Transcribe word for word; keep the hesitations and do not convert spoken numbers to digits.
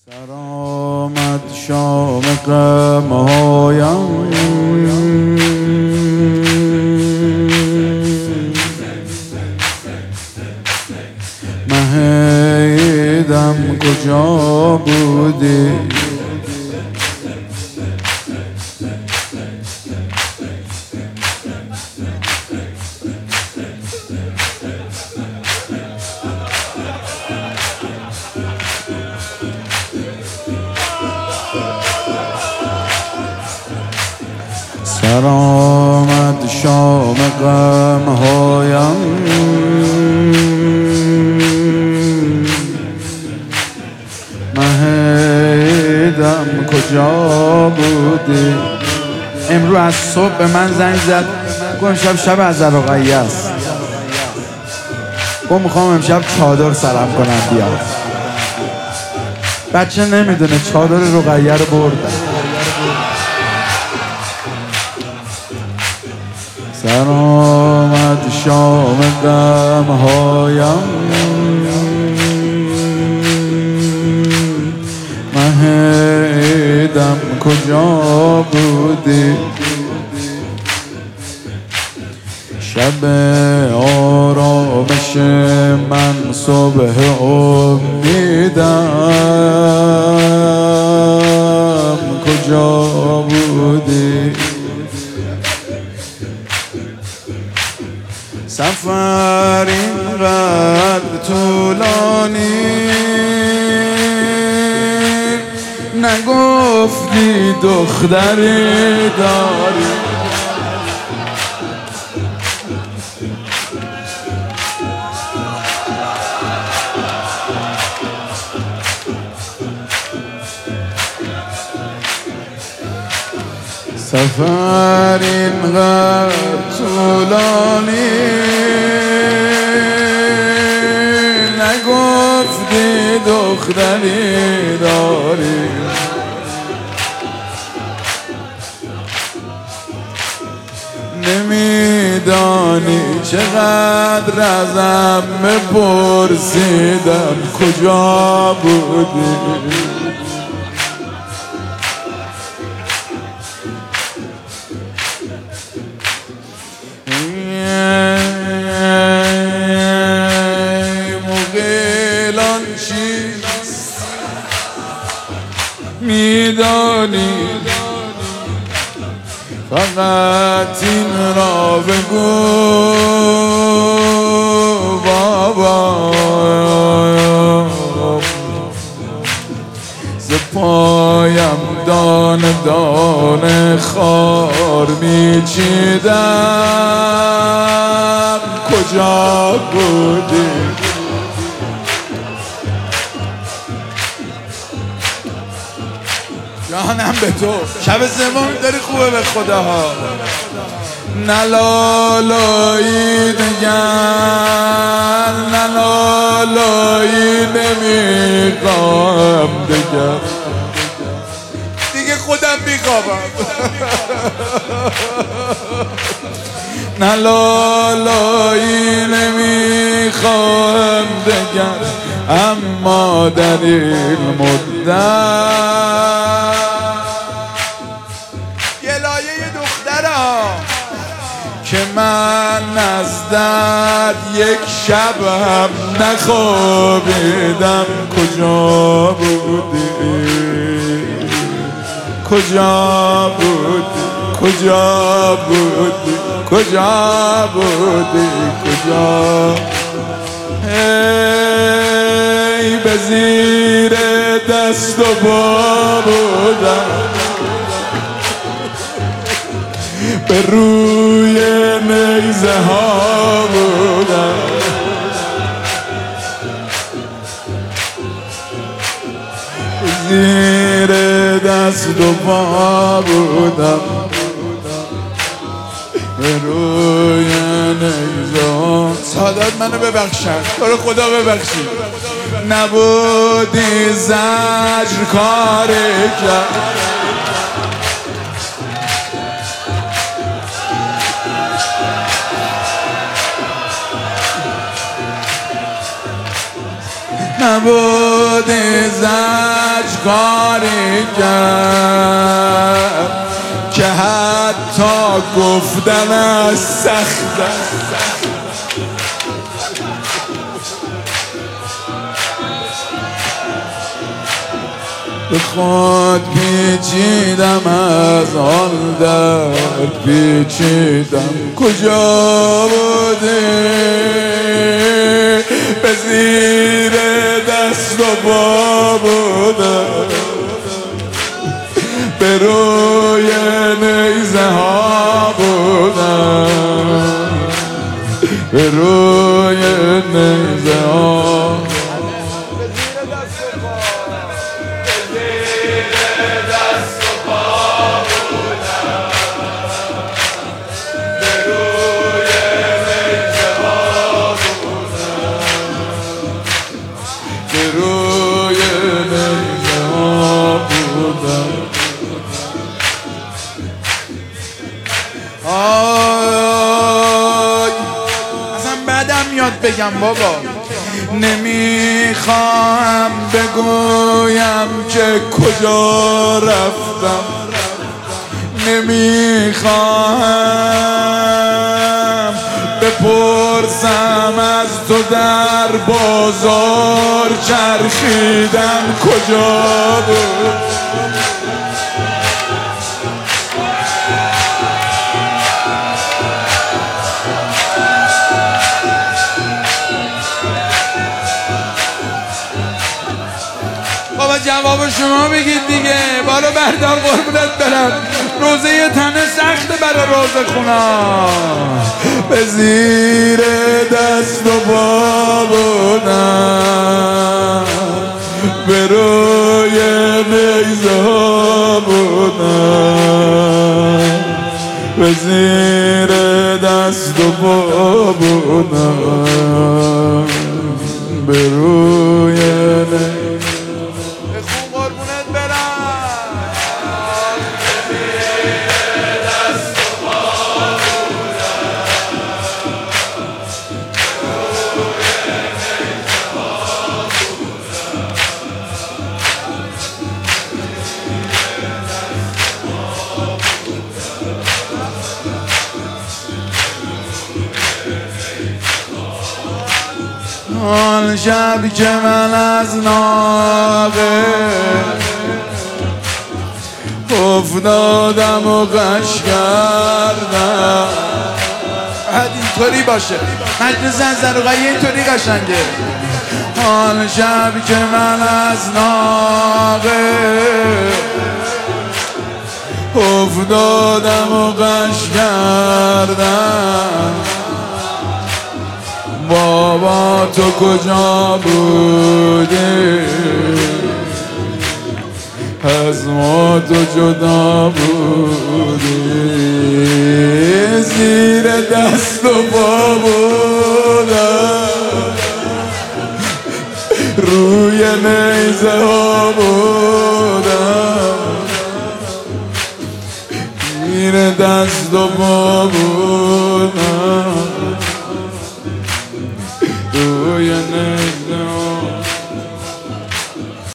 سرآمد شام غمهایم، مهیدم کجا بودی؟ سرآمد شام غمهایم، مهیدم کجا بودی؟ امروز از صبح به من زنگ زد، گفت امشب شب از رقیه است، گفت میخوام امشب چادر سرم کنم بیاد. بچه نمیدونه چادر رقیه رو بردن. سرآمد شام غمهایم، مهیدم کجا بودی؟ شب آرامش من صبح امیدم کجا بودی؟ سفر اینقدر طولانی، نگفتی دختری داری؟ سفر اینقدر طولانی، نگفتی دختری داری؟ نمیدانی چقدر ازم بپرسیدم کجا بودی؟ میدانی فقط این را بگو بابا، ز پایم دانه دانه خار میچیدم کجا بودی؟ جانم به تو. شب سوم داری خوبه به خداها. نلالایی دگر، نلالایی نمیخوام دگر، دیگه خودم میخوابم. نلالایی نمیخوام دگر، اما در این مدت که من از درد یک شب هم نخوابیدم کجا بودی؟ کجا بودی؟ کجا بودی؟ کجا بودی؟ کجا؟ ای به زیر دست و پا بودم، به روی نیزه ها بودم، زیر دست و پا بودم، به روی نیزه ها. سادات منو ببخشن، تو رو خدا ببخشید. نبودی زجر کاری کرد، نبود زن کاری کرد که حتی گفتنش سخت است. به خود پیچیدم از آن درد پیچیدم کجا بودی به زیر دست و پا بودم به روی نیزه ها بودم به روی نیزه ها اصلا بعدم یاد بگم بابا. نمیخوام بگویم که کجا رفتم، نمیخوام بپرسم از تو در بازار چرخیدم کجا بود. بابا جواب شما بگید دیگه. بالا بردار قربونت برم. روزه یه تنه سخته برای روزه خونا. به زیر دست و پا بودم به روی نیزه ها بودم به زیر دست و پا بودم به روی نیزه آن شب که من از ناقه افتادم و غش کردم. باید اینطوری باشه. مجلس زنزروقی اینطوری قشنگه. آن شب که من از ناقه افتادم و غش کردم. بابا تو کجا بودی از ما تو جدا بودی زیر دست و پا بودم روی نیزه ها بودم زیر دست و پا بودم روی نیزه